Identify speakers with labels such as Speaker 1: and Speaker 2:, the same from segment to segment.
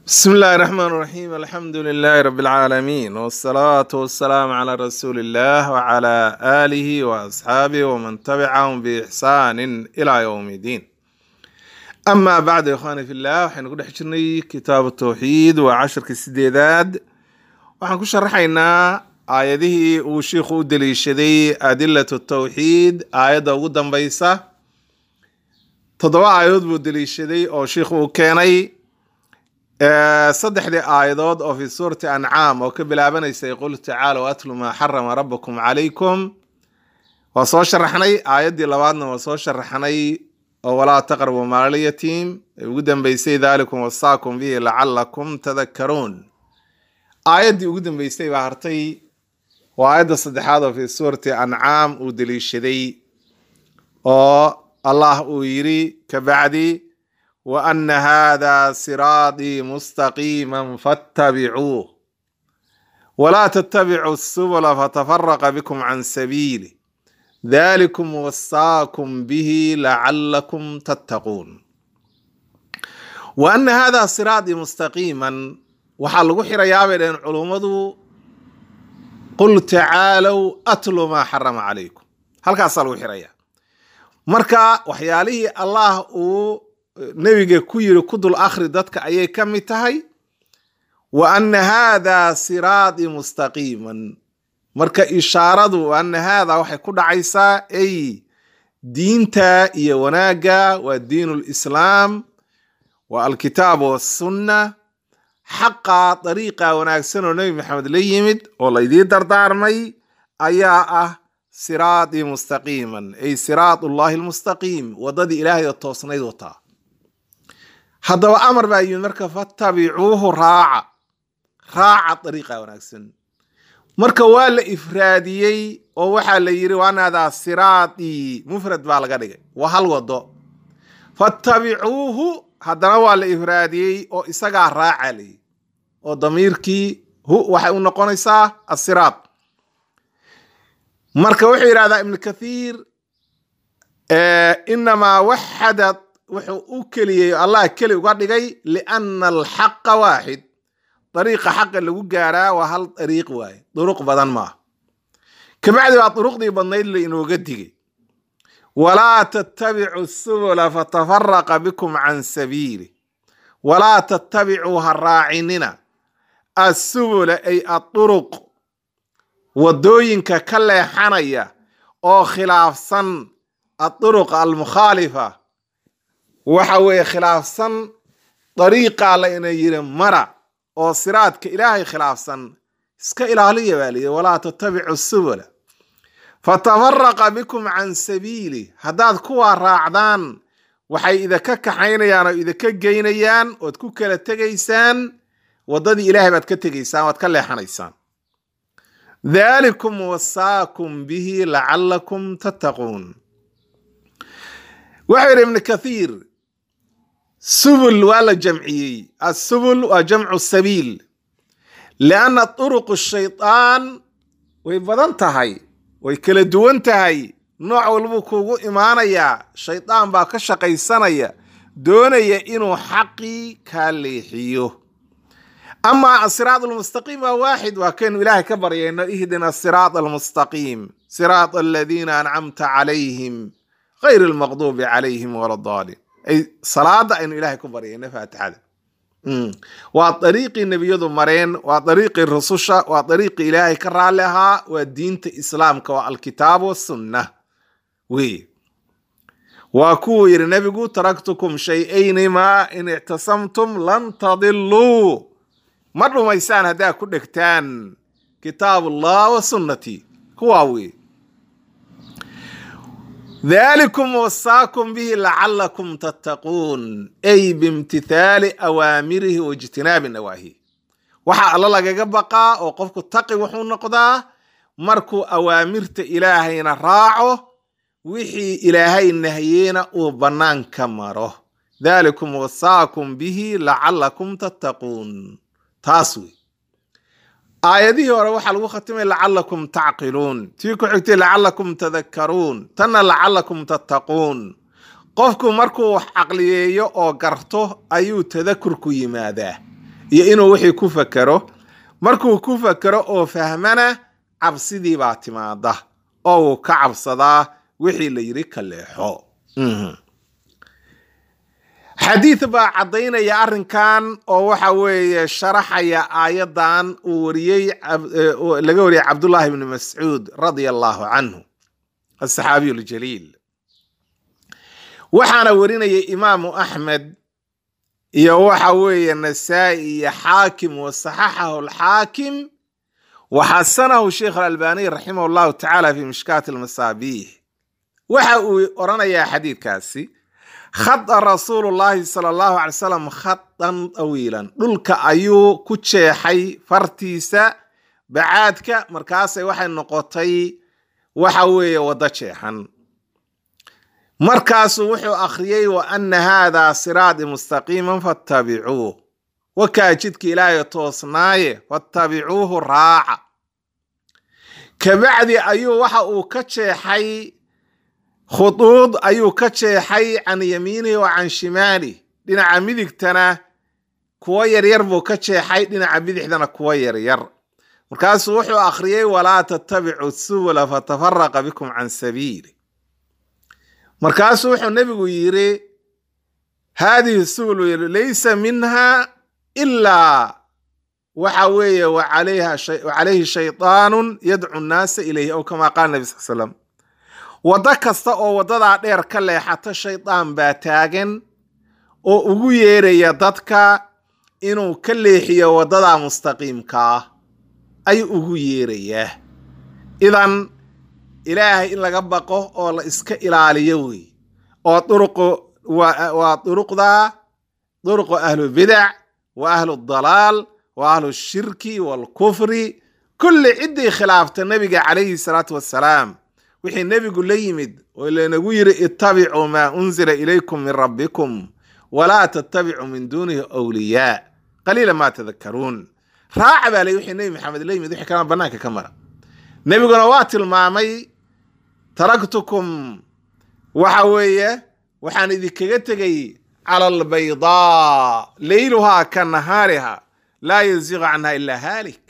Speaker 1: بسم الله الرحمن الرحيم الحمد لله رب العالمين والصلاة والسلام على رسول الله وعلى آله وأصحابه ومن تبعهم بإحسان إلى يوم الدين أما بعد يا إخواني في الله وحين نقول حجرني كتاب التوحيد وعشر كسديداد وحنكون شرحينا آياته وشيخ دليشدي أدلة التوحيد آيات ودن بيسة تضوى آيات دليشدي أو شيخ كاني صدحدي آيادود أو في سورة أنعام أو كبلابنيسا يقول تعالى وأتلوا ما حرم ربكم عليكم وصو شرحني آيادي لبادنا وصو شرحني ولا تقربوا مال اليتيم وقدم بيسي ذلكم وصاكم به لعلكم تذكرون آيادي وقدم بيسي بحرتي وآياد صدحاده في سورة أنعام ودليشدي الله ويري كبعدي وأن هذا صراطي مستقيما فاتبعوه ولا تتبعوا السبل فتفرق بكم عن سبيله ذلكم وصاكم به لعلكم تتقون وأن هذا صراطي مستقيما وحلقوا حريابين علومه قل تعالوا أتلوا ما حرم عليكم هل كاسلوا حريا مركا وحياله الله nabiga ku yiri ku dul akhri dadka ayay kamid tahay wa anna hadha sirati mustaqiman marka ishaaradu anna hadha waxay ku dhacaysaa ay diinta iyo wanaaga waa diinul islaam wa alkitab was sunna haqa tariiqa wanaagsan oo nabi maxamed la yimid oo la idin dardaarmay ayaa ah sirati mustaqiman ay siratullahi almustaqim wadada ilaahay toosnayd wata haddaba amar baa yimid marka fattabicuuhu raaca dariiqa wanaagsan marka waa la ifraadiyey oo waxaa la yiri waanaada siraati mufrad baa laga dhigay waa hal wado fattabicuuhu haddana waa la ifraadiyey oo isagaa raaca leh oo damiirkii waxay u noqonaysaa as-siraat marka wuxuu yiraahdaa ibn kathiir inma wahadat wuxuu u keliyay Allah keli uga dhigay lianna alhaq waahid dariiqa xaq lagu gaaraa waa hal dariiq waay duruq badan ma kabacdi waa duruqdii badnayd la inooga digay wala tattabi'u subula fatafarraqa bikum an sabili wala tattabi'u harra'inina as-subula ay at-turuq wadooyinka ka leexanaya oo khilaafsan at-turuq al-mukhalifa waxa weeye khilaafsan dariiqa la inay yiri mara oo siraadka ilaahay khilaafsan iska ilaaliya waliye wala tattabi'u subula fatafarraqa bikum an sabili hadaad kuwa raacdaan waxay idinka kaxaynayaan oo idinka geynayaan oo ku kala tageysaan wadadii ilaahay baad ka tageysaan waad ka leexanaysaan dhalikum wasaakum bihi la'allakum tattaqun وحير ابن كثير سبل ولا جمعي السبل وجمع السبيل لأن طرق الشيطان ويبدنتهاي ويكلا دوانتهاي نوع والبوكو إيمانيا شيطان با كشقيسانيا دونيا إنو حقي كاليحيو أما الصراط المستقيم واحد وكان إلهي كبر إنه إهدنا الصراط المستقيم صراط الذين أنعمت عليهم غير المغضوب عليهم ولا الضالين أي صلاة إنه إلهي كبر نفعت هذا وطريق النبي يضو مرين وطريق الرسوشة وطريق إلهي كرر لها ودين الإسلام كوا الكتاب والسنة وكو يرنبقوا تركتكم شيئين ما إن اعتصمتم لن تضلوا مروا ميسان هذا كدكتان كتاب الله وسنتي كواوي ذلكم وصاكم به لعلكم تتقون أي بامتثال أوامره واجتناب النواهي وحا الله لغا بقى وقفك التقي وحو نقضى مركو أوامرت إلهين راعه وحي إلهين نهيين وبنان كمره ذلكم وصاكم به لعلكم تتقون تاسوي آياته وروح الوختم لعلكم تعقلون تيكو حكتي لعلكم تذكرون تنا لعلكم تتقون قفكم مركو عقليه او قرته ايو تذكركو يماده iyo inuu wixii ku fakero markuu ku fakero oo fahmana cabsidii baa timaada oo uu ka cabsadaa wixii la yiri ka leexo xadiith baa cadaynaya arrinkan oo waxa weeye sharaxaya aayadan uu wariyay laga wariyay Abdullah ibn Mas'ud radiyallahu anhu الصحابي الجليل waxaana warinayay Imam Ahmed iyo waxa weeye Nasa'i iyo Hakim wa sahahahu al-Hakim wa hasanahu Sheikh al-Albani rahimahullah ta'ala fi Mishkat al-Masabih waxa uu oranaya xadiidkaasi khad Rasulullah sallallahu alayhi wasallam khadan tawilan dhulka ayuu ku jeexay fartiisa bacaadka markaasay waxay noqotay waxa weeye wada jeexan markaasuu wuxuu akhriyay wa anna hada siraadi mustaqiman fattabi'uhu wa kaajidka ilaahay toosnaaye fattabi'uhu raaca kabacdi ayuu waxa uu ka jeexay khuduud ayuu ka jeexay can yamiinihi wa can shimaali dhinaca midigtana kuwa yaryar buu ka jeexay dhinaca bidixdana kuwa yaryar markaasuu wuxuu akhriyay walaa tattabi'u subula fatafarraqa bikum can sabiili markaasuu wuxuu nabigu yiri hadhihi subul laysa minha illa waxa weeye wa alayhi shaytaanun yad'u an-naasa ilayhi aw kama qaala nabi sallallahu alayhi wasallam wada kasta oo wadada dheer ka leexata shaytaan baa taagan oo ugu yeeraya dadka inuu ka leexiyo wadada mustaqiimka ay ugu yeeraya idan ilaahay in laga baqo oo la iska ilaaliyo way oo turuqda ahlu bid'ah wa ahlu dalal wa ahlu shirki wal kufri kulli idii khilaafta nabiga alayhi salatu wassalam wixii nabigu la yimid oo leenagu yiri ittabi'u ma unzila ilaykum min rabbikum wa la tattabi'u min dunihi awliya qalilan ma tadhakkarun raaca baa wixii nabi maxamed la yimid wixii kala banaanka ka mara nabiguna waa tilmaamay taraktukum waxa weeye waxaan idinkaga tagay ala albayda laylaha ka nahariha la yazighu anha illa halik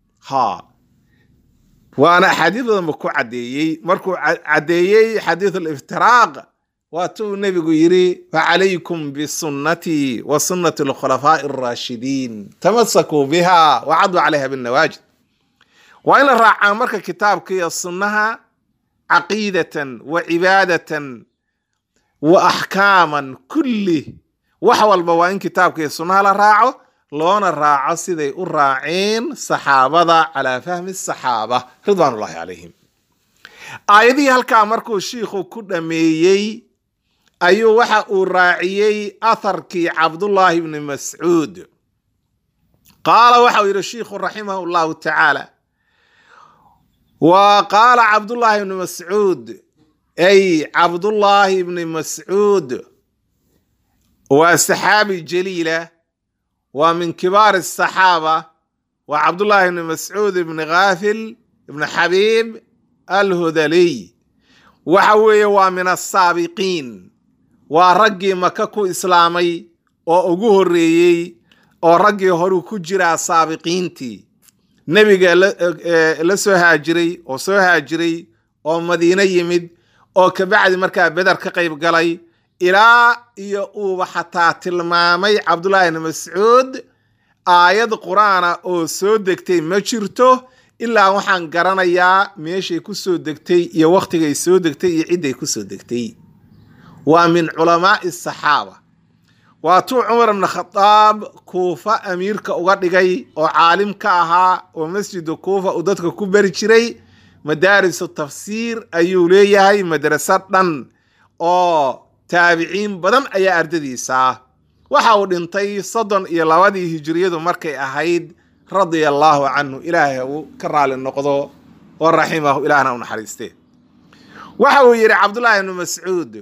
Speaker 1: وانا حديث مكو عديي مركو عديي حديث الافتراق واتو النبي يري فعليكم بسنتي وسنة الخلفاء الراشدين تمسكوا بها وعضوا عليها بالنواجذ وإن الراعي مركا كتابك السنة عقيدة وعبادة وأحكاما كله وحوى البوائن كتابك السنة للراعي لون الراعي سيدي الراعين صحابة على فهم الصحابة رضوان الله عليهم آيدي هلكا مركو الشيخ كدميي أيو وحا الراعيي أثركي عبد الله بن مسعود قال وحا الشيخ رحمه الله تعالى وقال عبد الله بن مسعود أي عبد الله بن مسعود وصحابي جليلة ومن كبار الصحابة وعبد الله بن مسعود بن غافل بن حبيب الهذلي وحوي ومن السابقين ورقي مككو إسلامي وأجهري ورقي هرو كجرا سابقينتي نبي لسوهاجري وسوهاجري ومدينة يمد وكبعد مركب بدر كقيب قلي إلى يؤوب حتى تلمامي عبد الله بن مسعود آيات قرآن أو سودكتي ما جرته إلا وحن قرانا يا ماشي كسودكتي يا وقت جاي سودكتي يعيد كسودكتي ومن علماء الصحابة واتو عمر بن الخطاب كوفة أمير كأوقات جاي وعالم كأها ومسجد كوفة ودتك كبر شري مدارس التفسير أيولية هاي مدرستنا أو تابعين بدن أي أردديسا وحاول انتي صدن إلى لوادي هجرية مركي أهيد رضي الله عنه إلهه كرال النقضو ورحمه إلهنا ونحرسته وحاول يري عبد الله بن مسعود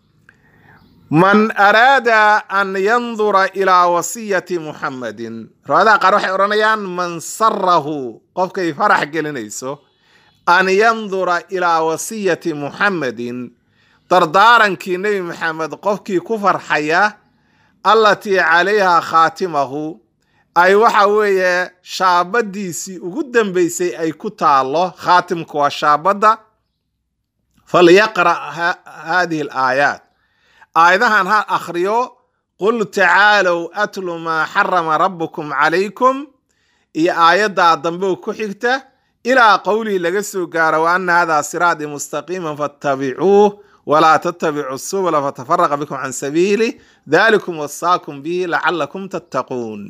Speaker 1: من أراد أن ينظر إلى وصية محمد هذا قروح إورانيان من سره قف كي فرح قلنيسو أن ينظر إلى وصية محمد دردارنكي نبي محمد قفكي كفر حياة التي عليها خاتمه ay waxa weeye shaabadiisii ugu dambaysay ay ku taalo khaatimku waa shaabadda falyaqra hadihi alaayaat aayadahan ha akhriyo qul tacaalow atlu maa xarama rabbukum calaykum iyo aayaddaa dambe ku xigta ilaa qowlihi laga soo gaaro wa ana hada siraadii mustaqiiman fattabicuuh walaa tattabicu subula fatafaraqa bikum can sabiilih dalikum wasaakum bihi lacalakum tattaquun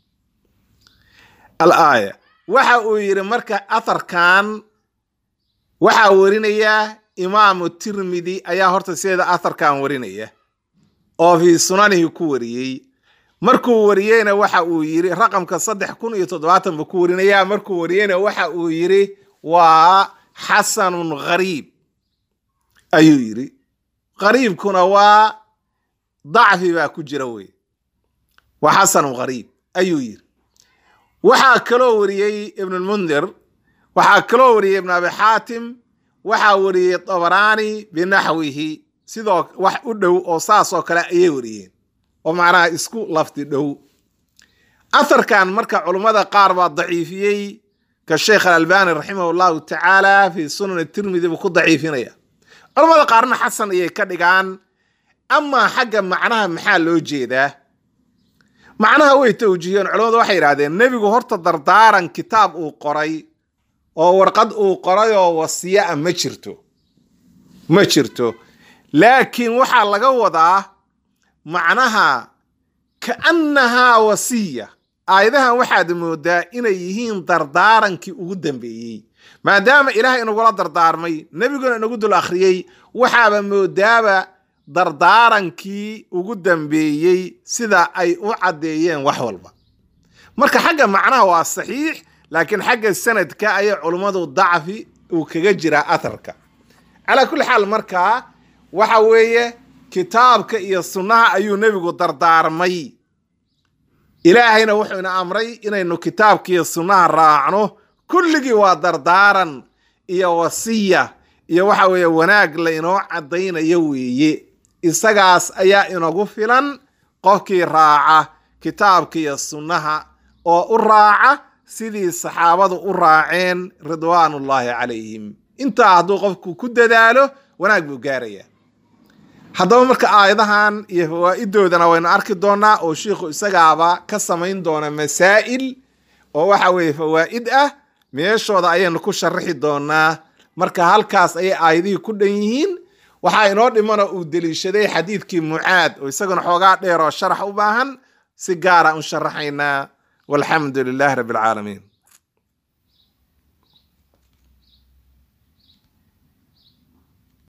Speaker 1: alaaya waxa uu yidhi marka atharkan waxaa warinaya imaamu tirmidi ayaa horta sideeda atharkan warinaya oo fii sunanihi ku wariyey markuu wariyeyna waxa uu yidhi raqamka 3070 buu ku warinaya markuu wariyeyna waxa uu yidhi waa xasanun gariib ayuu yidhi qariibkuna waa dacfi baa ku jira wey waa xasanun gariib ayuu yidhi waxaa kaloo wariyey ibn lmundir waxaa kaloo wariyey ibn abi xaatim waxaa wariyey tabaraani binaxwihi sidoo wax u dhow oo saas oo kale ayay wariyeen oo macnaha isku lafdi dhow atharkan marka culummada qaar baa daciifiyey ka sheekh alalbani raximah llahu tacaala fi sunan tirmidi buu ku daciifinaya culummada qaarna xasan ayay ka dhigaan amaa xagga macnaha maxaa loo jeedaa macnaha way tawjiiheen culummadu waxay yidhahdeen nebigu horta dardaaran kitaab uu qoray oo warqad uu qoray oo wasiya ah ma jirto laakiin waxaa laga wadaa macnaha kaannahaa wasiya aayadahan waxaad moodaa inay yihiin dardaarankii ugu dambeeyey maadaama ilaahay inagula dardaarmay nebiguna inagu dul akhriyey waxaaba moodaaba dardaarankii ugu dambeeyey sida ay u caddeeyeen wax walba marka xagga macnaha waa saxiix laakiin xagga sanadka ayay culummadu dacfi uu kaga jiraa atharka calaa kulli xaal markaa waxa weeye kitaabka iyo sunnaha ayuu nebigu dardaarmay ilaahayna wuxuu ina amray inaynu kitaabka iyo sunnaha raacno kulligii waa dardaaran iyo wasiya iyo waxa weeye wanaag la inoo caddaynayo weeye isagaas ayaa inagu filan qofkii raaca kitaabka iyo sunnaha oo u raaca sidii saxaabadu u raaceen ridwaanullaahi calayhim intaa hadduu qofku ku dadaalo wanaag buu gaaraya haddaba marka aayadahan iyo fawaa'idoodana waynu arki doonaa oo shiikhu isagaaba ka samayn doona masaa'il oo waxa weeye fawaa'id ah meeshooda ayaynu ku sharaxi doonaa marka halkaas ayay aayadihii ku dhan yihiin waxaa inoo dhimana uu deliishaday xadiidkii mucaad oo isaguna xoogaa dheer oo sharax u baahan si gaara un sharaxaynaa walxamdu lilaahi rabbi alcaalamiin